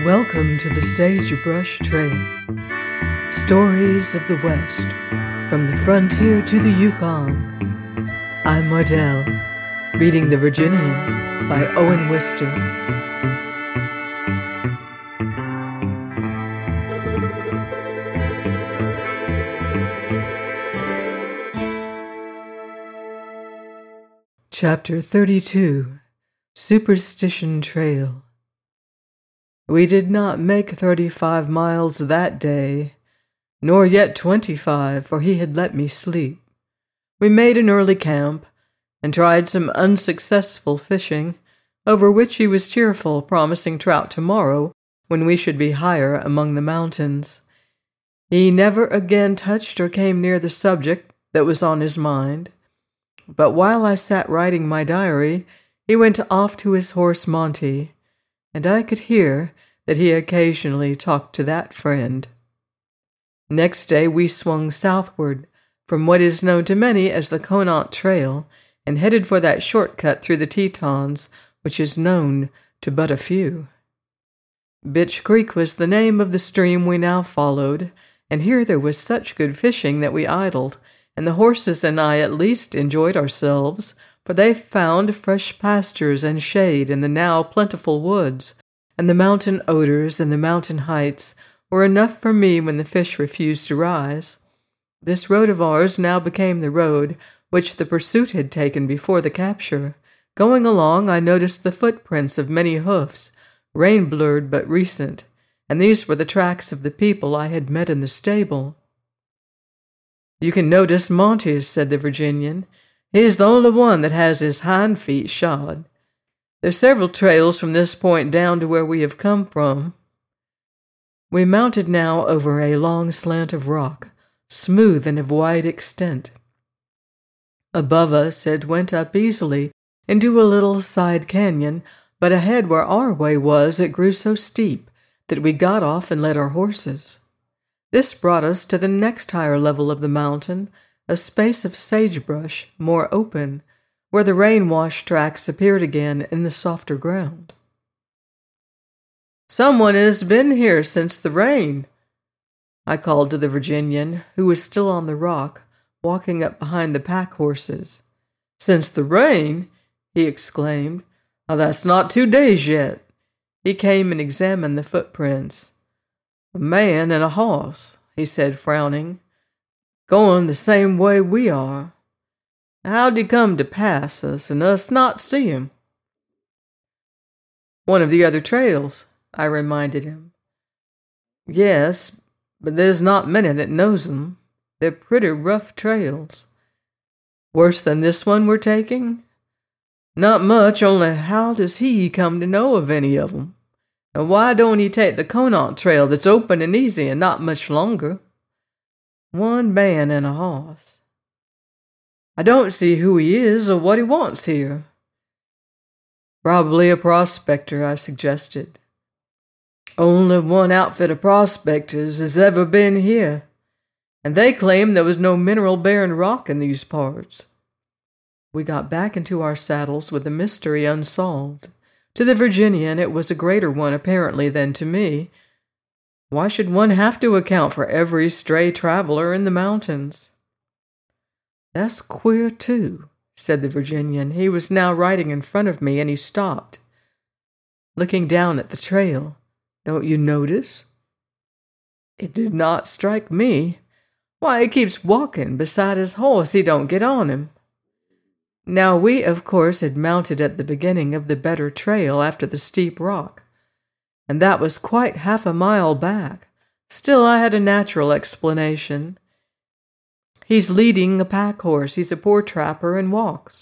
Welcome to the Sagebrush Trail. Stories of the West, from the frontier to the Yukon. I'm Mardell, reading The Virginian by Owen Wister. Chapter 32, Superstition Trail. We did not make 35 miles that day, nor yet 25, for he had let me sleep. We made an early camp, and tried some unsuccessful fishing, over which he was cheerful, promising trout tomorrow, when we should be higher among the mountains. He never again touched or came near the subject that was on his mind. But while I sat writing my diary, he went off to his horse Monty, and I could hear that he occasionally talked to that friend. Next day we swung southward from what is known to many as the Conant Trail and headed for that shortcut through the Tetons, which is known to but a few. Bitch Creek was the name of the stream we now followed, and here there was such good fishing that we idled, and the horses and I at least enjoyed ourselves, for they found fresh pastures and shade in the now plentiful woods, and the mountain odors and the mountain heights were enough for me when the fish refused to rise. This road of ours now became the road which the pursuit had taken before the capture. Going along, I noticed the footprints of many hoofs, rain-blurred but recent, and these were the tracks of the people I had met in the stable. "You can notice Monty's," said the Virginian. "He's the only one that has his hind feet shod. There's several trails from this point down to where we have come from." We mounted now over a long slant of rock, smooth and of wide extent. Above us it went up easily into a little side canyon, but ahead where our way was it grew so steep that we got off and led our horses. This brought us to the next higher level of the mountain, a space of sagebrush, more open, where the rain-washed tracks appeared again in the softer ground. "Someone has been here since the rain," I called to the Virginian, who was still on the rock, walking up behind the pack horses. "Since the rain?" he exclaimed. "Oh, that's not 2 days yet." He came and examined the footprints. "A man and a horse," he said, frowning, "going the same way we are. How'd he come to pass us and us not see him?" "One of the other trails," I reminded him. "Yes, but there's not many that knows them. They're pretty rough trails." "Worse than this one we're taking?" "Not much, only how does he come to know of any of them? And why don't he take the Conant Trail that's open and easy and not much longer? One man and a horse. I don't see who he is or what he wants here." "Probably a prospector," I suggested. "Only one outfit of prospectors has ever been here, and they claim there was no mineral-bearing rock in these parts." We got back into our saddles with the mystery unsolved. To the Virginian it was a greater one apparently than to me. Why should one have to account for every stray traveler in the mountains? "That's queer, too," said the Virginian. He was now riding in front of me, and he stopped, looking down at the trail. "Don't you notice?" "It did not strike me. Why, he keeps walking beside his horse. He don't get on him." Now we, of course, had mounted at the beginning of the better trail after the steep rock, and that was quite half a mile back. Still, I had a natural explanation. "He's leading a pack horse. He's a poor trapper and walks."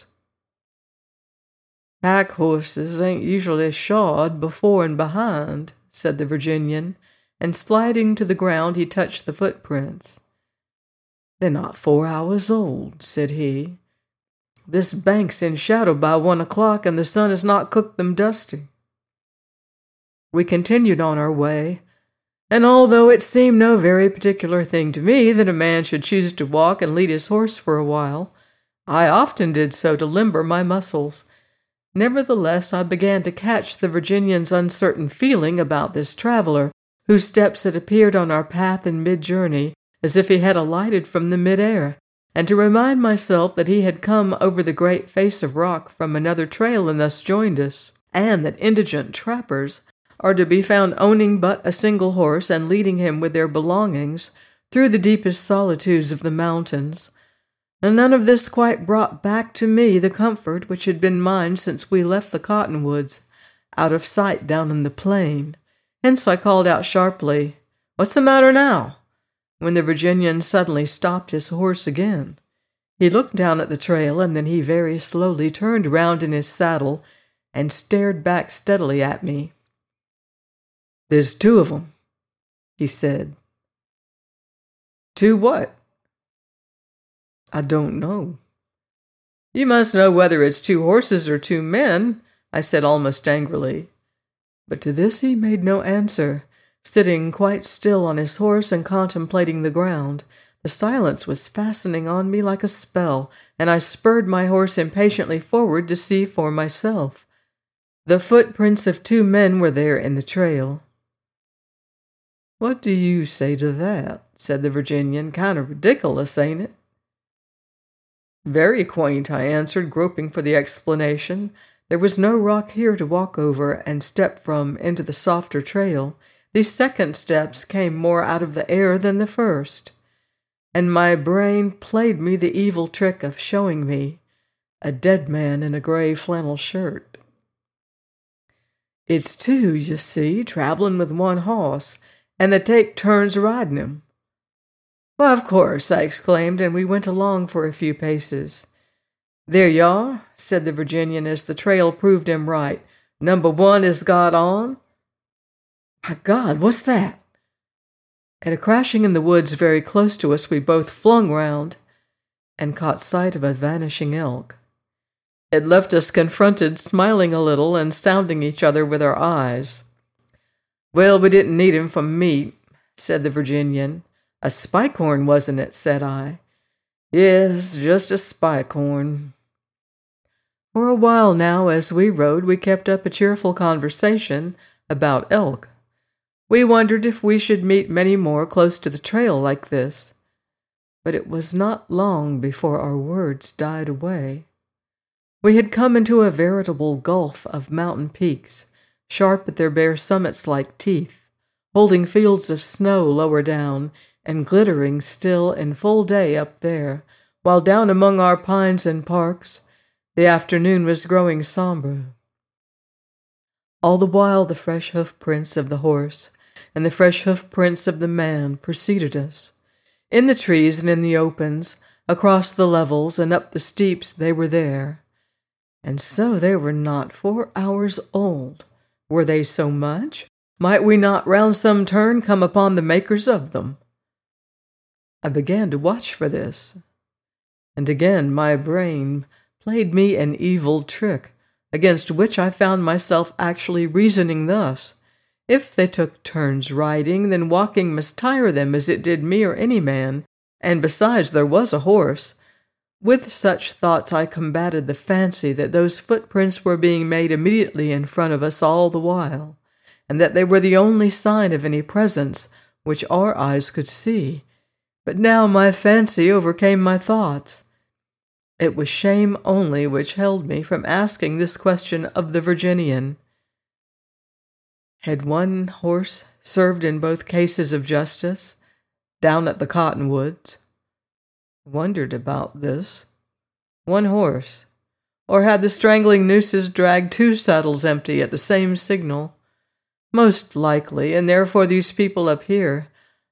"Pack horses ain't usually shod before and behind," said the Virginian, and sliding to the ground he touched the footprints. "They're not 4 hours old," said he. "This bank's in shadow by 1 o'clock, and the sun has not cooked them dusty." We continued on our way, and although it seemed no very particular thing to me that a man should choose to walk and lead his horse for a while, I often did so to limber my muscles. Nevertheless, I began to catch the Virginian's uncertain feeling about this traveler, whose steps had appeared on our path in mid-journey, as if he had alighted from the mid-air, and to remind myself that he had come over the great face of rock from another trail and thus joined us, and that indigent trappers are to be found owning but a single horse and leading him with their belongings through the deepest solitudes of the mountains. And none of this quite brought back to me the comfort which had been mine since we left the cottonwoods, out of sight down in the plain. Hence I called out sharply, "What's the matter now?" when the Virginian suddenly stopped his horse again. He looked down at the trail, and then he very slowly turned round in his saddle and stared back steadily at me. "There's two of 'em," he said. "Two what?" "I don't know." "You must know whether it's two horses or two men," I said almost angrily. But to this he made no answer, sitting quite still on his horse and contemplating the ground. The silence was fastening on me like a spell, and I spurred my horse impatiently forward to see for myself. The footprints of two men were there in the trail. "What do you say to that?" said the Virginian. "Kind of ridiculous, ain't it?" "Very quaint," I answered, groping for the explanation. There was no rock here to walk over and step from into the softer trail. These second steps came more out of the air than the first, and my brain played me the evil trick of showing me a dead man in a gray flannel shirt. "It's two, you see, traveling with one horse, and they take turns riding him." "Why, of course," I exclaimed, and we went along for a few paces. "There you are," said the Virginian as the trail proved him right. "Number one has got on." "My God, what's that?" At a crashing in the woods very close to us, we both flung round and caught sight of a vanishing elk. It left us confronted, smiling a little and sounding each other with our eyes. "Well, we didn't need him for meat," said the Virginian. "A spike-horn, wasn't it?" said I. "Yes, just a spike-horn." For a while now, as we rode, we kept up a cheerful conversation about elk. We wondered if we should meet many more close to the trail like this. But it was not long before our words died away. We had come into a veritable gulf of mountain peaks, sharp at their bare summits like teeth, holding fields of snow lower down, and glittering still in full day up there, while down among our pines and parks the afternoon was growing somber. All the while the fresh hoof-prints of the horse and the fresh hoof-prints of the man preceded us. In the trees and in the opens, across the levels and up the steeps they were there. And so they were not 4 hours old. Were they so much? Might we not round some turn come upon the makers of them? I began to watch for this, and again my brain played me an evil trick, against which I found myself actually reasoning thus: if they took turns riding, then walking must tire them as it did me or any man, and besides there was a horse. With such thoughts I combated the fancy that those footprints were being made immediately in front of us all the while, and that they were the only sign of any presence which our eyes could see. But now my fancy overcame my thoughts. It was shame only which held me from asking this question of the Virginian. Had one horse served in both cases of justice, down at the cottonwoods? Wondered about this. One horse. Or had the strangling nooses dragged 2 saddles empty at the same signal? Most likely, and therefore these people up here.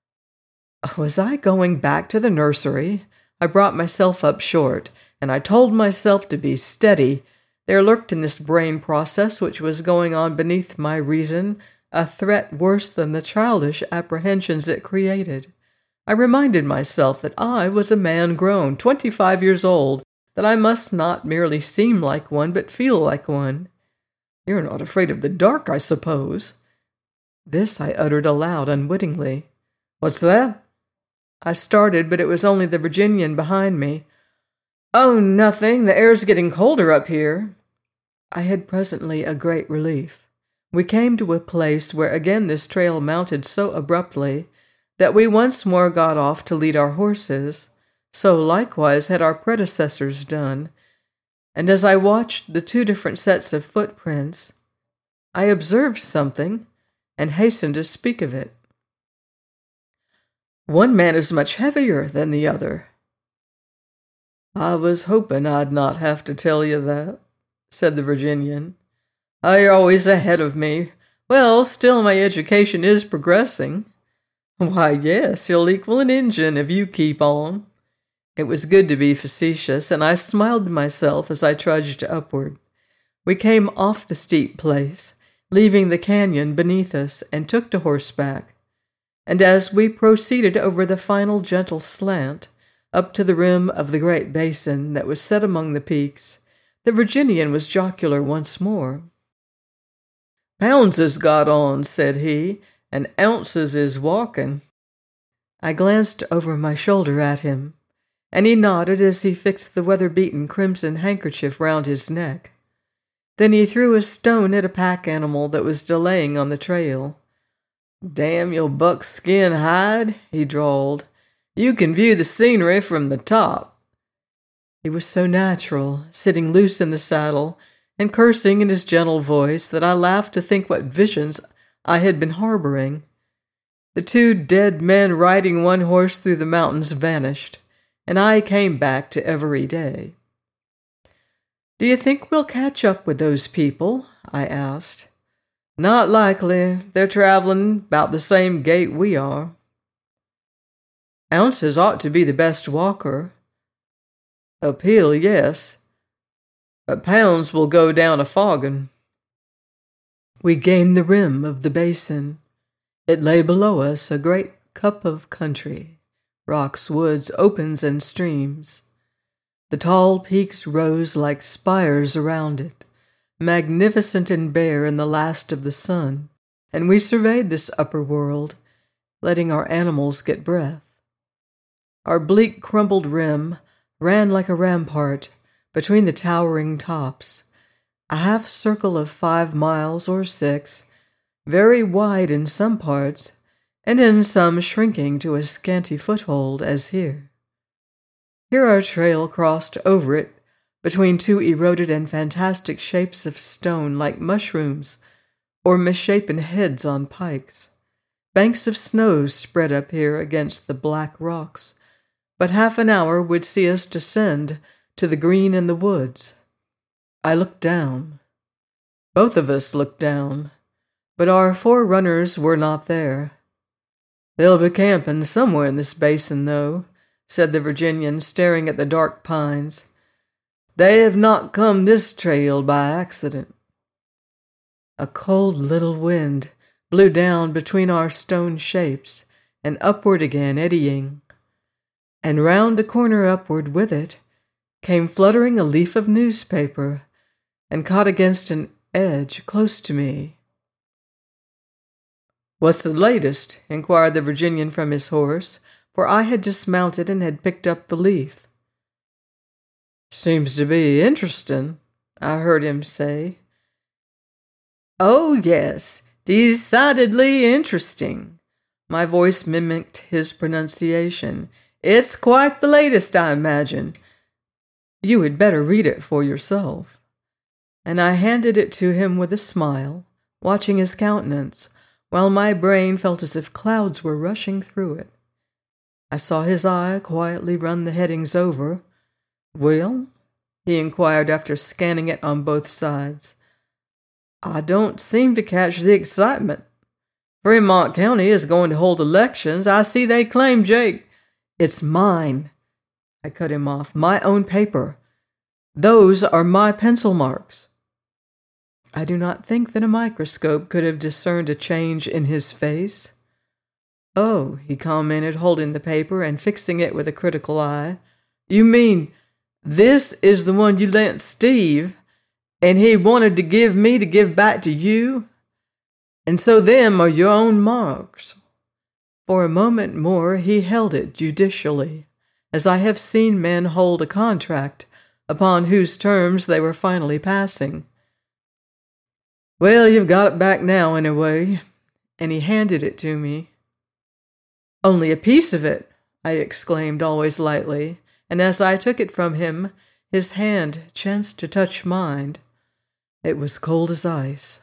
Was I going back to the nursery? I brought myself up short, and I told myself to be steady. There lurked in this brain process which was going on beneath my reason a threat worse than the childish apprehensions it created. I reminded myself that I was a man grown, 25 years old, that I must not merely seem like one, but feel like one. "You're not afraid of the dark, I suppose?" This I uttered aloud unwittingly. "What's that?" I started, but it was only the Virginian behind me. "Oh, nothing. The air's getting colder up here." I had presently a great relief. We came to a place where again this trail mounted so abruptly that we once more got off to lead our horses. So likewise had our predecessors done, and as I watched the two different sets of footprints, I observed something and hastened to speak of it. One man is much heavier than the other. I was hoping I'd not have to tell you that, said the Virginian. You're always ahead of me. Well, still my education is progressing. Why, yes, you'll equal an Injun if you keep on. It was good to be facetious, and I smiled to myself as I trudged upward. We came off the steep place, leaving the canyon beneath us, and took to horseback. And as we proceeded over the final gentle slant, up to the rim of the great basin that was set among the peaks, the Virginian was jocular once more. Pounds is got on, said he, and ounces is walking. I glanced over my shoulder at him, and he nodded as he fixed the weather-beaten crimson handkerchief round his neck. Then he threw a stone at a pack animal that was delaying on the trail. Damn your buckskin hide, he drawled. You can view the scenery from the top. He was so natural, sitting loose in the saddle, and cursing in his gentle voice, that I laughed to think what visions I had been harboring. The two dead men riding one horse through the mountains vanished, and I came back to every day. Do you think we'll catch up with those people? I asked. Not likely. They're traveling about the same gait we are. Ounces ought to be the best walker. Uphill, yes, but Pounds will go down a foggin. We gained the rim of the basin. It lay below us, a great cup of country, rocks, woods, opens, and streams. The tall peaks rose like spires around it, magnificent and bare in the last of the sun, and we surveyed this upper world, letting our animals get breath. Our bleak crumbled rim ran like a rampart between the towering tops, a half circle of 5 miles or 6, very wide in some parts, and in some shrinking to a scanty foothold as here. Here our trail crossed over it between two eroded and fantastic shapes of stone like mushrooms or misshapen heads on pikes. Banks of snow spread up here against the black rocks, but half an hour would see us descend to the green in the woods. I looked down. Both of us looked down, but our forerunners were not there. They'll be camping somewhere in this basin, though, said the Virginian, staring at the dark pines. They have not come this trail by accident. A cold little wind blew down between our stone shapes and upward again, eddying. And round a corner upward with it came fluttering a leaf of newspaper and caught against an edge close to me. What's the latest? Inquired the Virginian from his horse, for I had dismounted and had picked up the leaf. Seems to be interesting, I heard him say. Oh, yes, decidedly interesting. My voice mimicked his pronunciation. It's quite the latest, I imagine. You had better read it for yourself. And I handed it to him with a smile, watching his countenance, while my brain felt as if clouds were rushing through it. I saw his eye quietly run the headings over. Well, he inquired after scanning it on both sides. I don't seem to catch the excitement. Fremont County is going to hold elections. I see they claim Jake. It's mine. I cut him off. My own paper. Those are my pencil marks. I do not think that a microscope could have discerned a change in his face. Oh, he commented, holding the paper and fixing it with a critical eye. You mean this is the one you lent Steve, and he wanted to give me to give back to you? And so them are your own marks. For a moment more he held it judicially, as I have seen men hold a contract upon whose terms they were finally passing. Well, you've got it back now, anyway. And he handed it to me. Only a piece of it, I exclaimed, always lightly, and as I took it from him, his hand chanced to touch mine. It was cold as ice.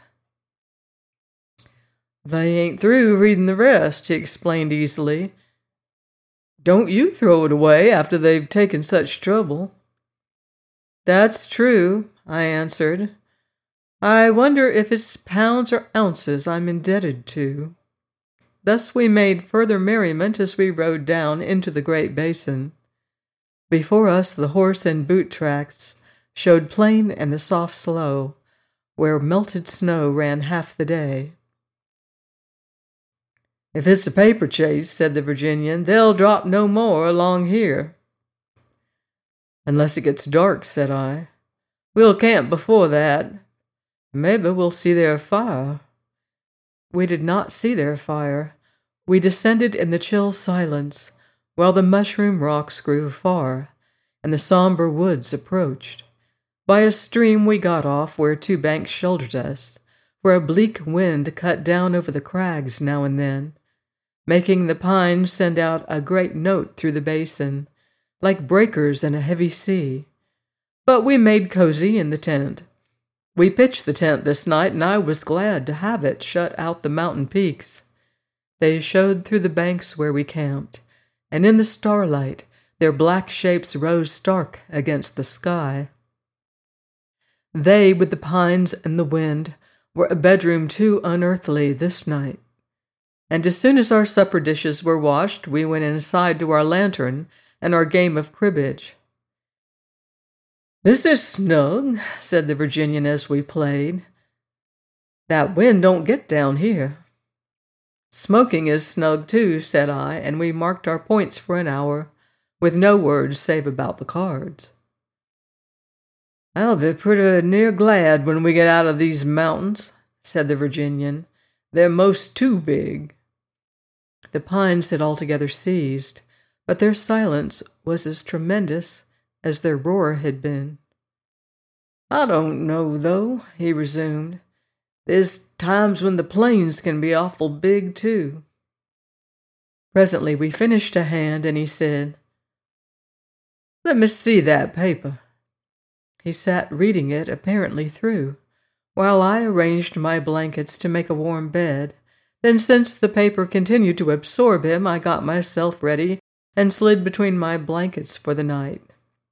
They ain't through reading the rest, he explained easily. Don't you throw it away after they've taken such trouble. That's true, I answered. I wonder if it's pounds or ounces I'm indebted to. Thus we made further merriment as we rode down into the great basin. Before us the horse and boot tracks showed plain and the soft slough, where melted snow ran half the day. If it's a paper chase, said the Virginian, they'll drop no more along here. Unless it gets dark, said I. We'll camp before that. Maybe we'll see their fire. We did not see their fire. We descended in the chill silence, while the mushroom rocks grew far, and the somber woods approached. By a stream we got off where two banks sheltered us, where a bleak wind cut down over the crags now and then, making the pines send out a great note through the basin, like breakers in a heavy sea. But we made cozy in the tent. We pitched the tent this night, and I was glad to have it shut out the mountain peaks. They showed through the banks where we camped, and in the starlight their black shapes rose stark against the sky. They, with the pines and the wind, were a bedroom too unearthly this night. And as soon as our supper dishes were washed, we went inside to our lantern and our game of cribbage. This is snug, said the Virginian as we played. That wind don't get down here. Smoking is snug too, said I, and we marked our points for an hour, with no words save about the cards. I'll be pretty near glad when we get out of these mountains, said the Virginian. They're most too big. The pines had altogether ceased, but their silence was as tremendous as their roar had been. I don't know, though, he resumed. There's times when the plains can be awful big, too. Presently we finished a hand, and he said, Let me see that paper. He sat reading it apparently through, while I arranged my blankets to make a warm bed. Then, since the paper continued to absorb him, I got myself ready and slid between my blankets for the night.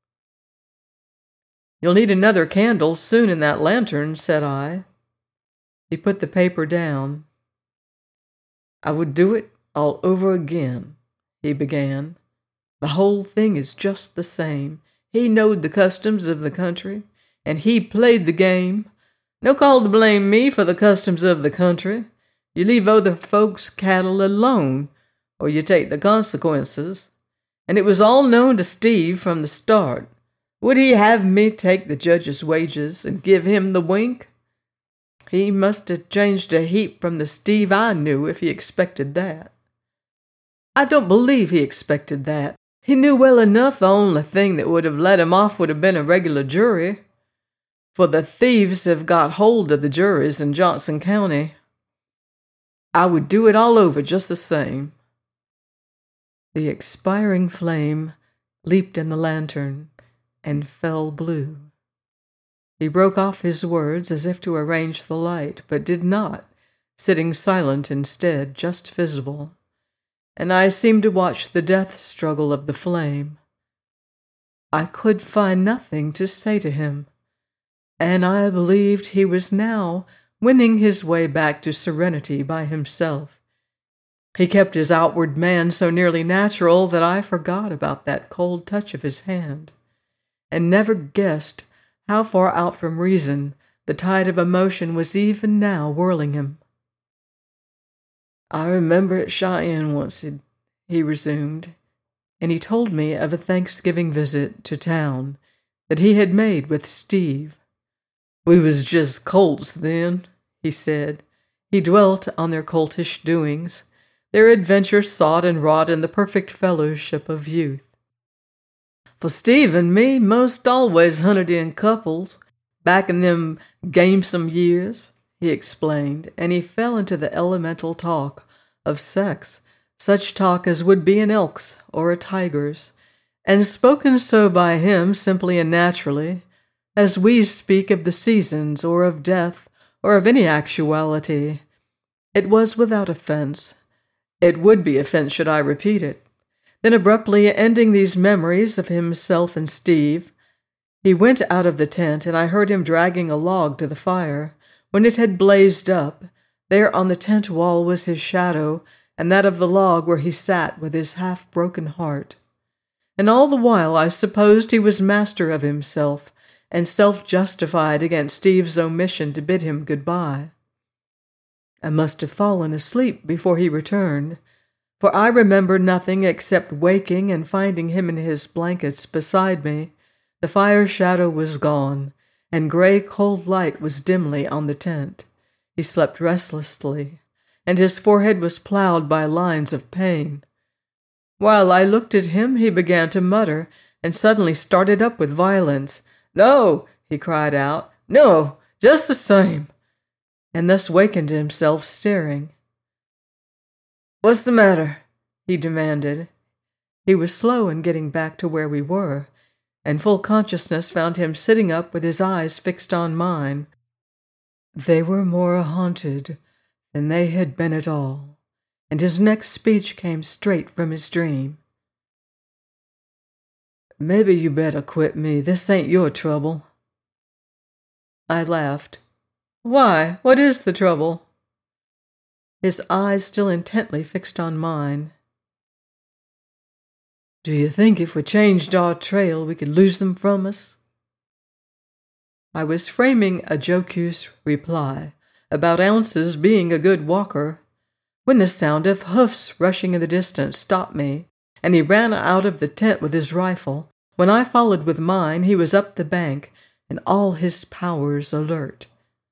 You'll need another candle soon in that lantern, said I. He put the paper down. I would do it all over again, he began. The whole thing is just the same. He knowed the customs of the country, and he played the game. No call to blame me for the customs of the country. You leave other folks' cattle alone, or you take the consequences. And it was all known to Steve from the start. Would he have me take the judge's wages and give him the wink? He must have changed a heap from the Steve I knew if he expected that. I don't believe he expected that. He knew well enough the only thing that would have let him off would have been a regular jury, for the thieves have got hold of the juries in Johnson County. I would do it all over just the same. The expiring flame leaped in the lantern and fell blue. He broke off his words as if to arrange the light, but did not, sitting silent instead, just visible, and I seemed to watch the death struggle of the flame. I could find nothing to say to him, and I believed he was now winning his way back to serenity by himself. He kept his outward man so nearly natural that I forgot about that cold touch of his hand, and never guessed how far out from reason the tide of emotion was even now whirling him. I remember at Cheyenne once, he resumed, and he told me of a Thanksgiving visit to town that he had made with Steve. We was just colts then, he said. He dwelt on their coltish doings, their adventure sought and wrought in the perfect fellowship of youth. For Steve and me most always hunted in couples, back in them gamesome years, he explained, and he fell into the elemental talk of sex, such talk as would be an elk's or a tiger's, and spoken so by him simply and naturally, as we speak of the seasons or of death or of any actuality. It was without offense. It would be offense should I repeat it. Then abruptly ending these memories of himself and Steve, he went out of the tent, and I heard him dragging a log to the fire. When it had blazed up, there on the tent wall was his shadow, and that of the log where he sat with his half-broken heart. And all the while I supposed he was master of himself, and self-justified against Steve's omission to bid him good-bye. I must have fallen asleep before he returned, for I remember nothing except waking and finding him in his blankets beside me. The fire shadow was gone, and gray cold light was dimly on the tent. He slept restlessly, and his forehead was plowed by lines of pain. While I looked at him, he began to mutter, and suddenly started up with violence. "No!" he cried out. "No! Just the same!" and thus wakened himself staring. "What's the matter?" he demanded. He was slow in getting back to where we were, and full consciousness found him sitting up with his eyes fixed on mine. They were more haunted than they had been at all, and his next speech came straight from his dream. "Maybe you better quit me. This ain't your trouble." I laughed. "Why? What is the trouble?" His eyes still intently fixed on mine. "Do you think if we changed our trail we could lose them from us?" I was framing a jocose reply about Ounce's being a good walker, when the sound of hoofs rushing in the distance stopped me, and he ran out of the tent with his rifle. When I followed with mine, he was up the bank, and all his powers alert.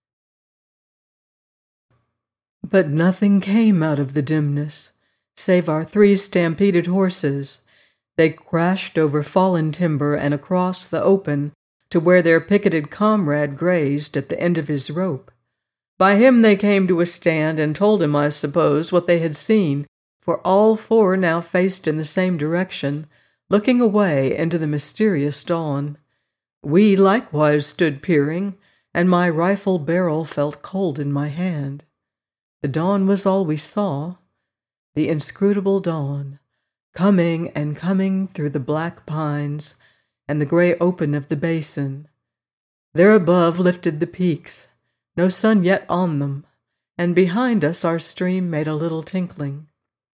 But nothing came out of the dimness, save our 3 stampeded horses. They crashed over fallen timber and across the open to where their picketed comrade grazed at the end of his rope. By him they came to a stand and told him, I suppose, what they had seen, for all 4 now faced in the same direction, looking away into the mysterious dawn. We likewise stood peering, and my rifle barrel felt cold in my hand. The dawn was all we saw, the inscrutable dawn, coming and coming through the black pines and the gray open of the basin. There above lifted the peaks, no sun yet on them, and behind us our stream made a little tinkling.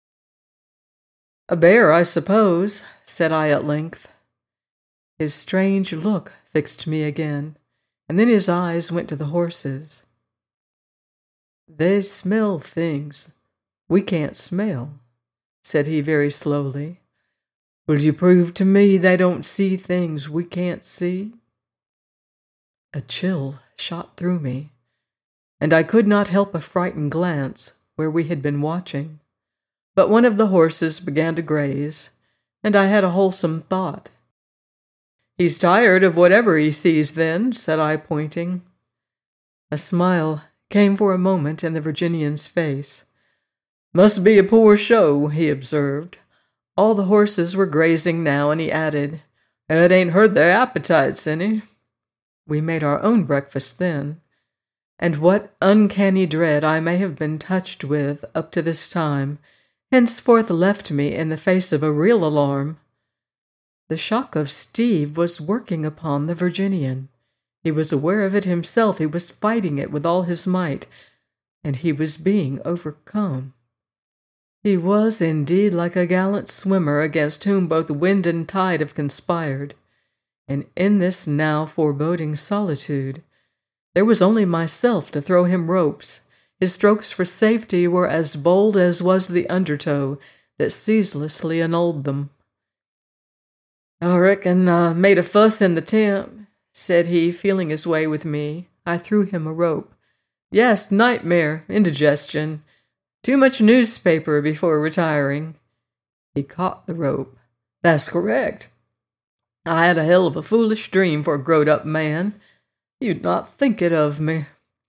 "A bear, I suppose," said I at length. His strange look fixed me again, and then his eyes went to the horses. "They smell things we can't smell," said he very slowly. "Will you prove to me they don't see things we can't see?" A chill shot through me, and I could not help a frightened glance where we had been watching. But one of the horses began to graze, and I had a wholesome thought. "He's tired of whatever he sees, then," said I, pointing. A smile came for a moment in the Virginian's face. "Must be a poor show," he observed. All the horses were grazing now, and he added, "It ain't hurt their appetites any." We made our own breakfast then, and what uncanny dread I may have been touched with up to this time henceforth left me in the face of a real alarm. The shock of Steve was working upon the Virginian. He was aware of it himself. He was fighting it with all his might, and he was being overcome. He was indeed like a gallant swimmer against whom both wind and tide have conspired, and in this now foreboding solitude, there was only myself to throw him ropes. His strokes for safety were as bold as was the undertow that ceaselessly annulled them. "I reckon I made a fuss in the tent," said he, feeling his way with me. I threw him a rope. "Yes, nightmare, indigestion. Too much newspaper before retiring." He caught the rope. "That's correct. I had a hell of a foolish dream for a growed-up man. You'd not think it of me."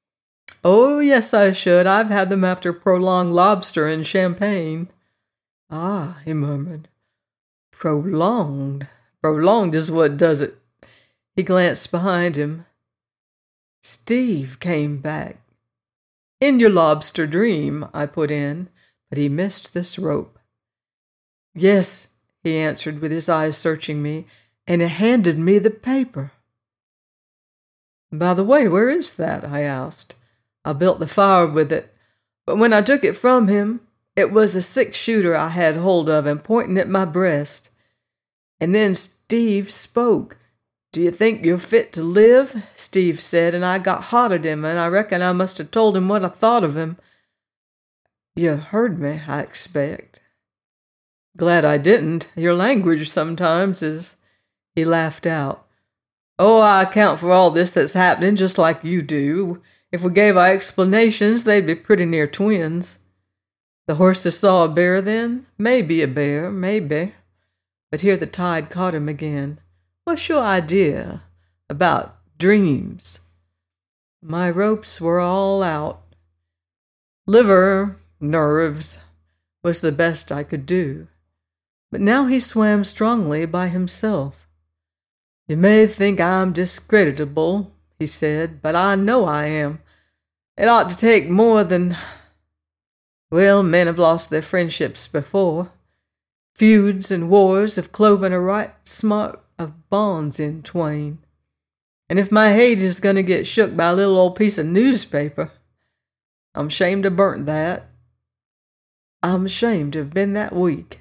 Oh, yes, I should. I've had them after prolonged lobster and champagne. Ah, he murmured. Prolonged. Prolonged is what does it. He glanced behind him. Steve came back. In your lobster dream, I put in, but he missed this rope. Yes, he answered with his eyes searching me, and he handed me the paper. By the way, where is that? I asked. I built the fire with it, but when I took it from him, it was a 6-shooter I had hold of and pointing at my breast. And then Steve spoke. Do you think you're fit to live? Steve said, and I got hot at him, and I reckon I must have told him what I thought of him. You heard me, I expect. Glad I didn't. Your language sometimes is... He laughed out. Oh, I account for all this that's happening just like you do. If we gave our explanations, they'd be pretty near twins. The horses saw a bear then? Maybe a bear, maybe. But here the tide caught him again. What's your idea about dreams? My ropes were all out. Liver, nerves, was the best I could do. But now he swam strongly by himself. You may think I'm discreditable, he said, but I know I am. It ought to take more than... Well, men have lost their friendships before. Feuds and wars have cloven a right smart of bonds in twain. And if my hate is going to get shook by a little old piece of newspaper, I'm ashamed to burnt that. I'm ashamed to have been that weak.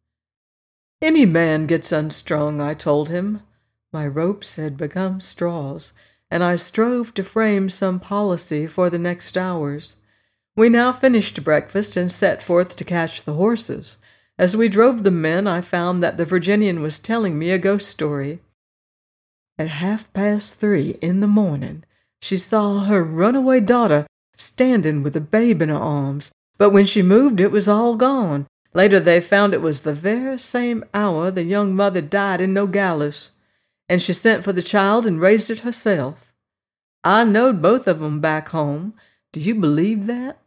Any man gets unstrung, I told him. My ropes had become straws, and I strove to frame some policy for the next hours. We now finished breakfast and set forth to catch the horses. As we drove the men, I found that the Virginian was telling me a ghost story. At 3:30 in the morning, she saw her runaway daughter standing with a babe in her arms, but when she moved it was all gone. Later they found it was the very same hour the young mother died in Nogales, and she sent for the child and raised it herself. I knowed both of 'em back home. Do you believe that?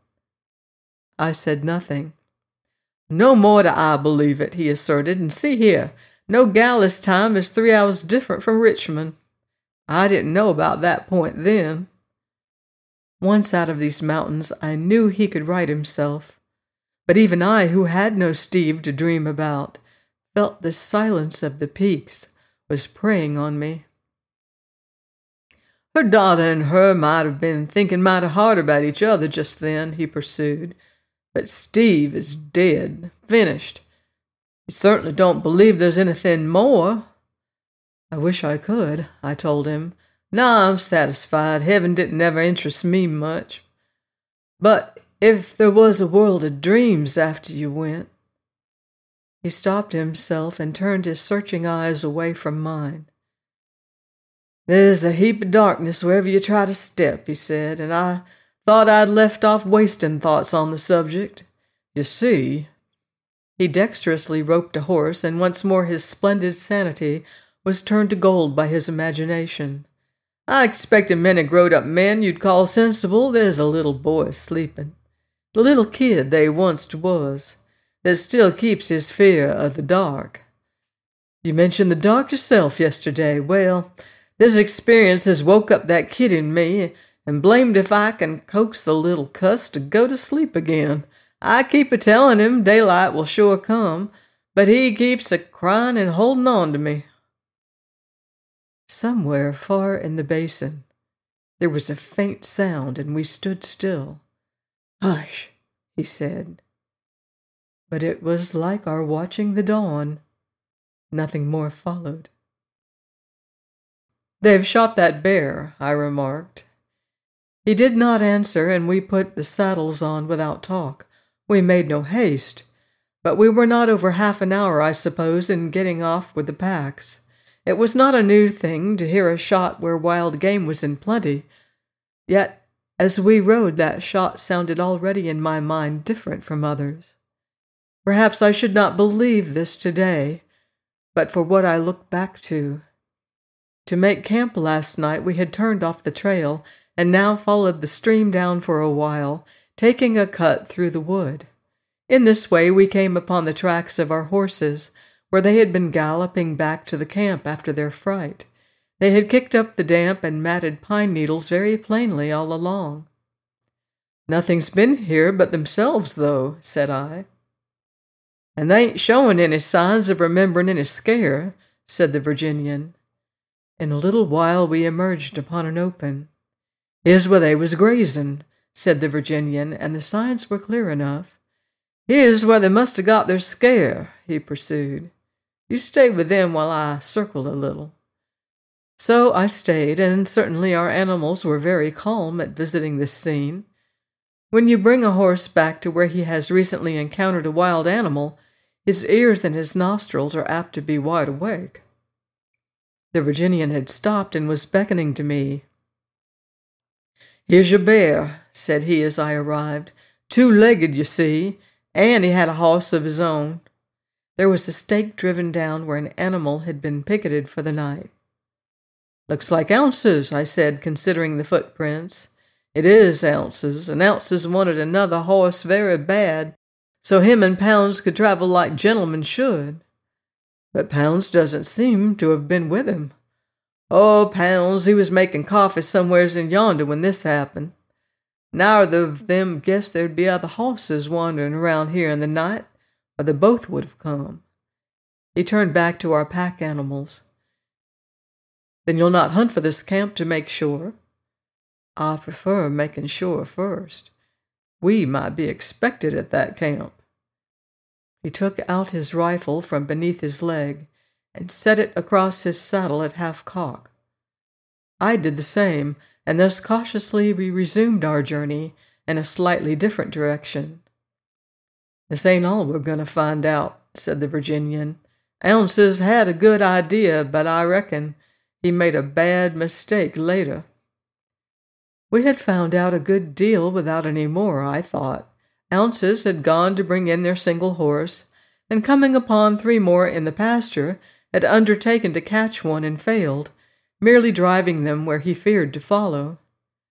I said nothing. No more do I believe it, he asserted, and see here, Nogales time is 3 hours different from Richmond. I didn't know about that point then. Once out of these mountains, I knew he could right himself. But even I, who had no Steve to dream about, felt the silence of the peaks was preying on me. Her daughter and her might have been thinking mighty hard about each other just then, he pursued. But Steve is dead, finished. You certainly don't believe there's anything more? I wish I could, I told him. No, I'm satisfied. Heaven didn't ever interest me much. But if there was a world of dreams after you went... He stopped himself and turned his searching eyes away from mine. There's a heap of darkness wherever you try to step, he said, and I thought I'd left off wasting thoughts on the subject. You see... He dexterously roped a horse, and once more his splendid sanity was turned to gold by his imagination. I expect in many growed-up men you'd call sensible there's a little boy sleeping. The little kid they once was, that still keeps his fear of the dark. You mentioned the dark yourself yesterday. Well, this experience has woke up that kid in me, and blamed if I can coax the little cuss to go to sleep again. I keep a-telling him daylight will sure come, but he keeps a-crying and holding on to me. Somewhere far in the basin, there was a faint sound, and we stood still. Hush, he said. But it was like our watching the dawn. Nothing more followed. They've shot that bear, I remarked. He did not answer, and we put the saddles on without talk. We made no haste, but we were not over half an hour, I suppose, in getting off with the packs. It was not a new thing to hear a shot where wild game was in plenty, yet as we rode that shot sounded already in my mind different from others. Perhaps I should not believe this today, but for what I look back to. To make camp last night we had turned off the trail and now followed the stream down for a while, taking a cut through the wood. In this way we came upon the tracks of our horses, where they had been galloping back to the camp after their fright. They had kicked up the damp and matted pine needles very plainly all along. "Nothing's been here but themselves, though," said I. "And they ain't showing any signs of remembering any scare," said the Virginian. In a little while we emerged upon an open. "Here's where they was grazing," said the Virginian, and the signs were clear enough. "Here's where they must have got their scare," he pursued. "You stay with them while I circle a little." So I stayed, and certainly our animals were very calm at visiting this scene. When you bring a horse back to where he has recently encountered a wild animal, his ears and his nostrils are apt to be wide awake. The Virginian had stopped and was beckoning to me. "Here's your bear," said he as I arrived. "Two-legged, you see, and he had a horse of his own." There was a stake driven down where an animal had been picketed for the night. "Looks like Ounces," I said, considering the footprints. "It is Ounces, and Ounces wanted another horse very bad, so him and Pounds could travel like gentlemen should. But Pounds doesn't seem to have been with him. Oh, Pounds, he was making coffee somewheres in yonder when this happened. Neither of them guessed there'd be other horses wandering around here in the night, or they both would have come." He turned back to our pack animals. "Then you'll not hunt for this camp to make sure?" "I prefer making sure first. We might be expected at that camp." He took out his rifle from beneath his leg and set it across his saddle at half-cock. I did the same, and thus cautiously we resumed our journey in a slightly different direction. "This ain't all we're going to find out," said the Virginian. "Ounces had a good idea, but I reckon he made a bad mistake later." We had found out a good deal without any more, I thought. Ounces had gone to bring in their single horse, and coming upon 3 more in the pasture, had undertaken to catch one and failed, merely driving them where he feared to follow.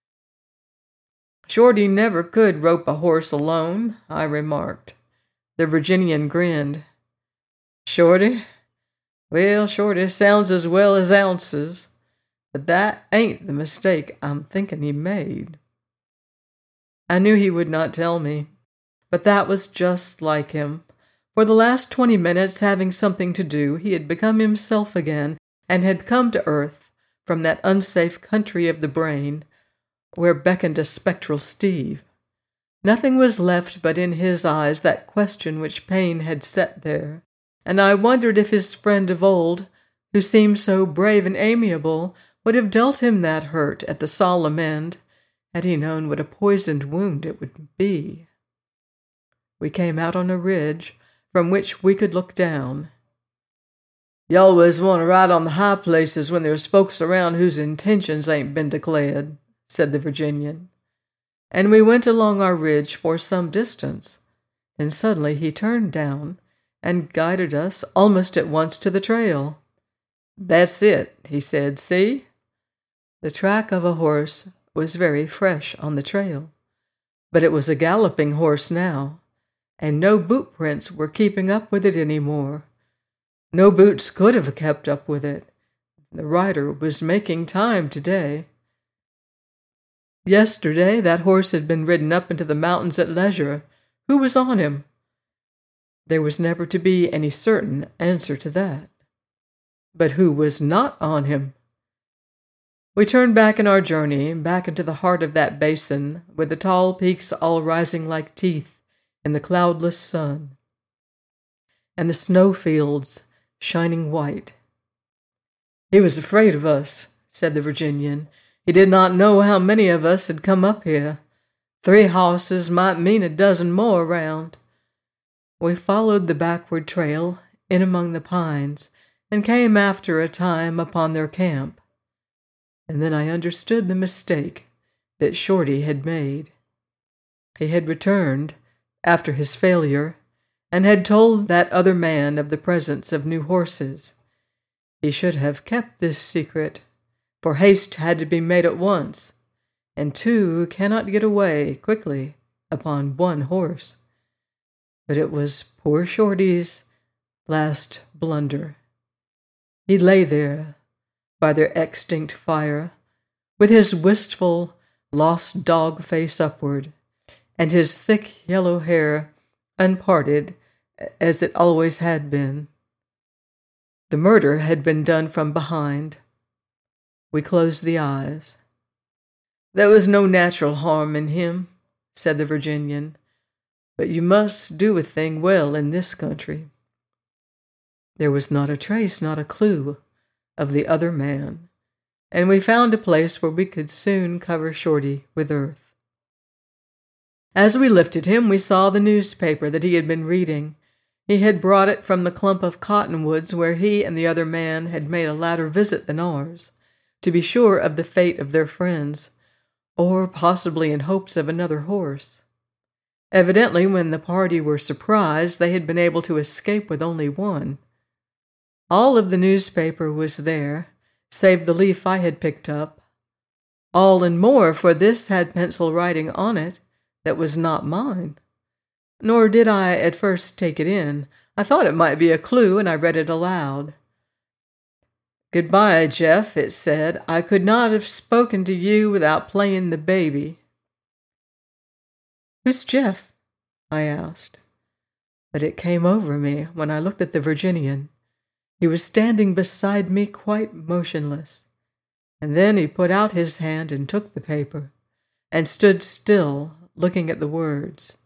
"Shorty never could rope a horse alone," I remarked. The Virginian grinned. "Shorty? Well, Shorty sounds as well as Ounces, but that ain't the mistake I'm thinking he made." I knew he would not tell me, but that was just like him. For the last 20 minutes, having something to do, he had become himself again and had come to earth from that unsafe country of the brain where beckoned a spectral Steve. Nothing was left but in his eyes that question which pain had set there, and I wondered if his friend of old, who seemed so brave and amiable, would have dealt him that hurt at the solemn end, had he known what a poisoned wound it would be. We came out on a ridge from which we could look down. "You always want to ride on the high places when there's folks around whose intentions ain't been declared," said the Virginian. And we went along our ridge for some distance. Then suddenly he turned down and guided us almost at once to the trail. "That's it," he said. "See?" The track of a horse was very fresh on the trail, but it was a galloping horse now, and no boot prints were keeping up with it any more. No boots could have kept up with it. The rider was making time today. Yesterday that horse had been ridden up into the mountains at leisure. Who was on him? There was never to be any certain answer to that. But who was not on him? We turned back in our journey, back into the heart of that basin, with the tall peaks all rising like teeth in the cloudless sun, and the snowfields shining white. "He was afraid of us," said the Virginian. "He did not know how many of us had come up here. 3 horses might mean a dozen more around." We followed the backward trail in among the pines, and came after a time upon their camp. And then I understood the mistake that Shorty had made. He had returned, after his failure, and had told that other man of the presence of new horses. He should have kept this secret, for haste had to be made at once. and two cannot get away quickly upon one horse. But it was poor Shorty's last blunder. He lay there by their extinct fire, with his wistful, lost dog face upward, and his thick yellow hair unparted as it always had been. The murder had been done from behind. We closed the eyes. "There was no natural harm in him," said the Virginian, "but you must do a thing well in this country." There was not a trace, not a clue of the other man, and we found a place where we could soon cover Shorty with earth. As we lifted him, we saw the newspaper that he had been reading. He had brought it from the clump of cottonwoods where he and the other man had made a latter visit than ours, to be sure of the fate of their friends, or possibly in hopes of another horse. Evidently, when the party were surprised, they had been able to escape with only one. All of the newspaper was there, save the leaf I had picked up. All and more, for this had pencil writing on it that was not mine. Nor did I at first take it in. I thought it might be a clue, and I read it aloud. "Goodbye, Jeff," it said. "I could not have spoken to you without playing the baby." "Who's Jeff?" I asked. But it came over me when I looked at the Virginian. He was standing beside me quite motionless, and then he put out his hand and took the paper, and stood still, looking at the words.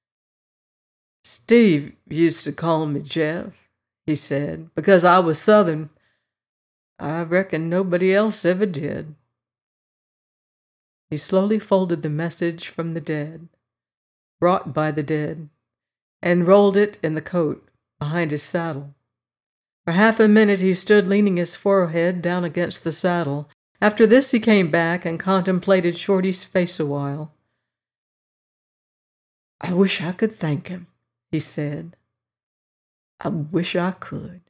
"Steve used to call me Jeff," he said, "because I was Southern. I reckon nobody else ever did." He slowly folded the message from the dead, brought by the dead, and rolled it in the coat behind his saddle. For half a minute he stood leaning his forehead down against the saddle. After this he came back and contemplated Shorty's face a while. "I wish I could thank him," he said. "I wish I could."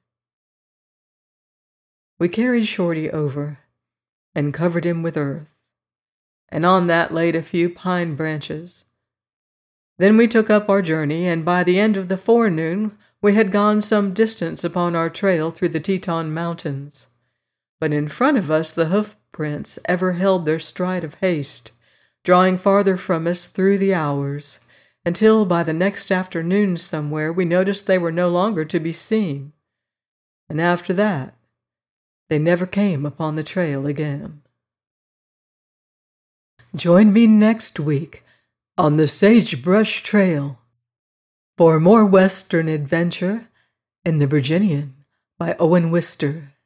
We carried Shorty over and covered him with earth, and on that laid a few pine branches. Then we took up our journey, and by the end of the forenoon we had gone some distance upon our trail through the Teton Mountains. But in front of us the hoof prints ever held their stride of haste, drawing farther from us through the hours, until by the next afternoon somewhere we noticed they were no longer to be seen. And after that, they never came upon the trail again. Join me next week on the Sagebrush Trail for more Western adventure in The Virginian by Owen Wister.